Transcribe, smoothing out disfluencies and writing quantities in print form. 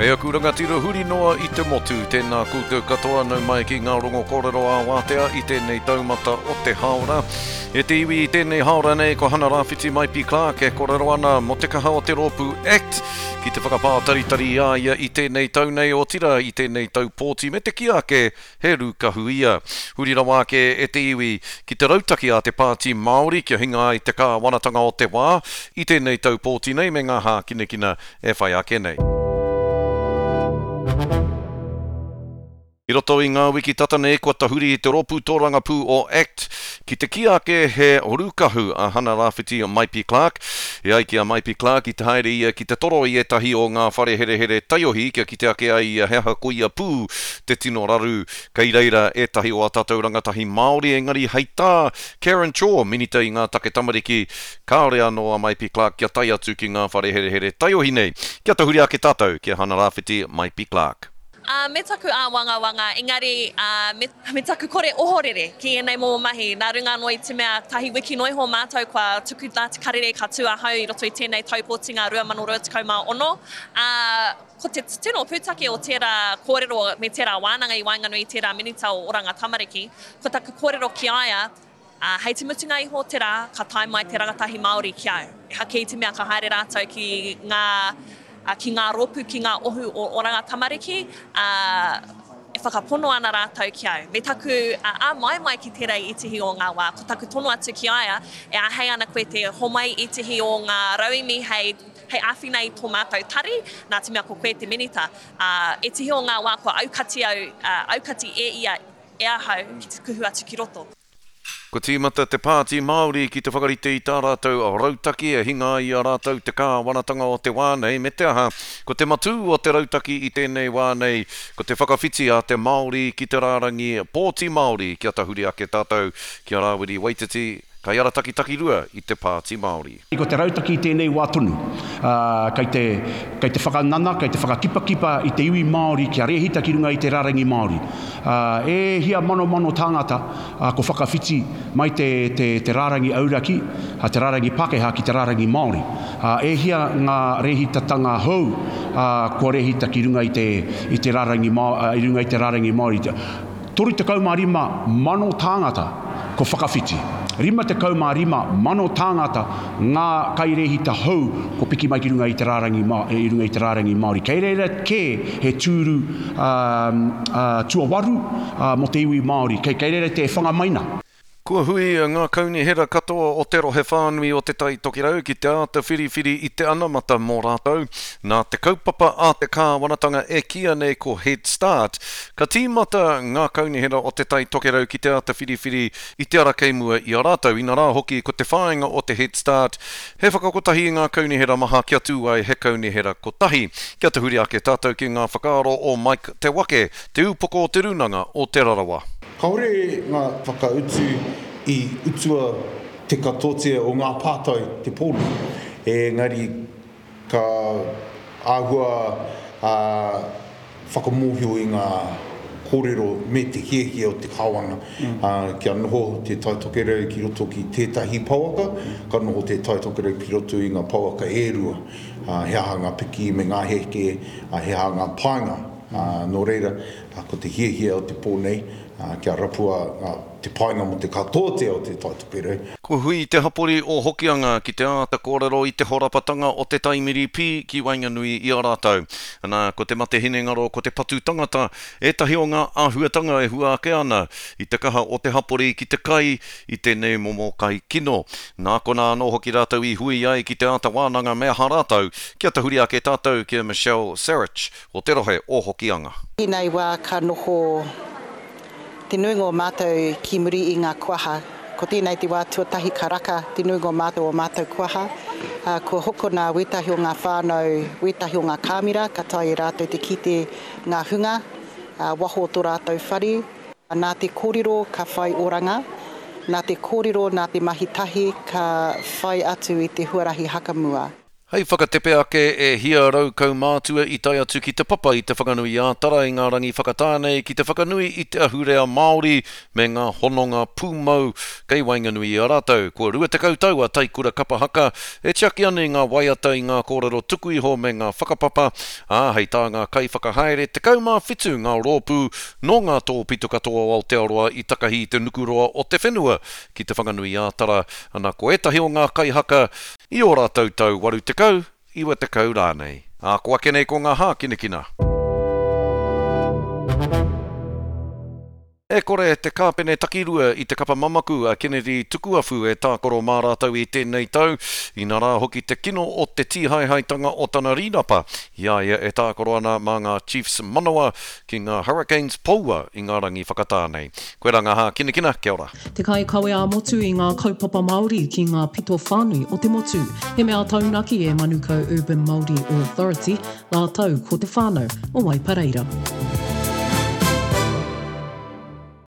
E aku rangatira huri noa I te motu, tēnā koutou katoa nau mai ki ngā rongo kōrero a Wātea I tēnei taumata o te haora. E te iwi I tēnei haora nei ko hana rāwhiti Maipi Clark e kōrero ana mo te kaha o te Rōpū Act ki te whakapātaritari ia I tēnei tau nei o tira I tēnei tau pōti me te kiake he rukahuia. Huri rawa ke e te iwi ki te rautaki a te pāti Māori kia hinga I te kāwanatanga o te wā I tēnei tau pōti nei me ngā hā kinekina e whai ake nei. I roto I ngā wiki tatane kua tahuri I te Rōpū Tōranga Pū o Act ki te kiake he rukahu a hana rāwhiti Maipi Clark. E ai ki a Maipi Clark I te haere ia ki te toro I etahi o ngā whare here here taiohi kia ki te ake ai heha koia pū te tino raru. Kei reira etahi o a tātou rangatahi Māori engari hei tā Karen Shaw minita I ngā take tamariki kāore anō a Maipi Clark kia tai atu ki ngā whare here here taiohi nei. Kia tahuri ake tātou kia hana rāwhiti Maipi Clark. Me taku a wanga, engari me taku kore ohorere ki enei mō mahi. Nā runga noi te mea tahi wiki noi ho mātou kua tuku nā te karere katua hau I roto I tēnei taupōtinga 2026. Ko te tino pūtake o tērā kōrero me tērā wānanga I Wainganui I tērā minita o oranga tamariki, ko taku kōrero ki aia, hei te mutunga iho tērā, ka tai mai te rangatahi Māori ki au. Hake I te mea ka haere rātou ki ngā rōpū, ki ngā ohu o oranga tamariki, e whakapono ana rātou ki au. Me taku mai ki tērei itihi o ngā wā, ko taku tono atu ki aia, e ahei ana koe te homai itihi o ngā rauimi hei awhina I tō mātou tari, nā te mea ko koe te minita. Itihi o ngā wā ko aukati e ia e ahau ki te kuhu atu ki roto. Ko tīmata te pāti Māori ki te whakarite I tā rātou a rautaki e hinga I a rātou te kāwanatanga o te wānei me te aha. Ko te matū o te rautaki I tēnei wānei, ko te whakawhiti a te Māori ki te rārangi pōti Māori kia tahuri ake tātou kia rāwiri Waititi. Kai ara taki rua I te pāti Māori. Ko te rautaki I tēnei wā tonu, kei te whakanana, kei te whakakipakipa I te iwi Māori kia rehita ki runga I te rarangi Māori. E hia mano tāngata ko whakawhiti mai te rarangi auraki, te rarangi Pākehā ki te rarangi Māori. E hia ngā rehitatanga hou ko rehita ki runga I te rarangi Māori. Tori te kaumārima mano tāngata ko whakawhiti. Rima te kaumārima mano tāngata ngā kairehita hou ko piki mai ki runga I te rarangi Māori. Kei reira ke he tūru tuawaru mo te iwi Māori. Kei reira te whangamaina. Kua hui ngā kauni hera katoa o te rohe whānui o te tai tokirau ki te ata whiriwhiri I te anamata mō rātou. Nā te kaupapa a te kāwanatanga e kia nei ko Head Start. Ka tīmata ngā kauni hera o te tai tokirau ki te ata whiriwhiri I te ara keimua I a rātou. Ina rā hoki ko te whāinga o te Head Start. He whakakotahi ngā kauni hera maha kia tū ai he kauni hera kotahi. Kia te huri ake tātou ki ngā whakaaro o Mike Te Wake, te upoko o te runanga o te rarawa. Kaore ngā whakautu I utua te katotia o ngā pātai te pōru. Engari ka āhua whakamohio I ngā kōrero me te hiehia o te kāwana. Kia noho te taitokerau ki roto ki tētahi pauaka, ka noho te taitokerau ki roto I ngā pauaka e rua. He aha ngā piki me ngā heke, he aha ngā painga. Nō reira, ko te hiehia o te pōnei, kia rapua te painga mo te katoatea o te taitokerau. Ko hui te hapori o hokianga ki te āta kōrero I te horapatanga o te taimiri pī ki Wainganui I a rātou. Nā, ko te mate hine ngaro, ko te patu tangata, etahi o ngā āhuatanga e hua ake ana I te kaha o te hapori ki te kai I tēnei momo kai kino. Nā kona anō hoki rātou I hui ai ki te āta wānanga mea harātou. Kia tahuri ake tātou kia Michelle Sarich o te rohe o hokianga. Nei wā ka noho te nui ngō mātou ki muri I ngā kuaha. Ko tēnei te wā tuatahi karaka, te nui ngō mātou o mātou kuaha. Ko hoko ngā wetahi o ngā whānau, wetahi o ngā kāmira, ka tai rātou te kite ngā hunga, waho tō rātou whare. Nā te kōrero ka whai oranga, nā te kōrero, nā te mahitahi ka whai atu I te huarahi hakamua. Hei whakatepe ake e hia rau kau mātua I tai atu ki te papa I te whakanui ātara I ngā rangi whakatānei ki te whakanui I te ahurea Māori me ngā hononga pūmau kei wainganui I a rātou. Kua rua te kautau a Taikura Kapahaka e tiaki ane ngā waiata I ngā kōrero tuku iho me ngā whakapapa hei tā ngā kai whakahaere te kaumā whitu ngā rōpū no ngā tō pitu katoa o Aotearoa I takahi te nukuroa o te whenua ki te whakanui ātara ana ko etahi o ngā kai haka I ora tautau waru te kau, iwa te kau rānei. Ko ake nei ko ngā hā kinekina. E kore te kāpene takirua I te kapa mamaku a Kennedy Tukuafu e tākoro mā rātau I tēnei tau. I nā rā hoki te kino o te tīhaihaitanga o tana rinapa. Ia e tākoro ana mā ngā Chiefs manawa ki ngā Hurricanes paua I ngā rangi whakatānei. Koe rā ngā hā kinekina, kia ora. Te kai kawe a motu I ngā kaupapa Māori ki ngā pito whānui o te motu. He mea taunaki e Manukau Urban Māori Authority, lā tau ko te whānau o Waipareira.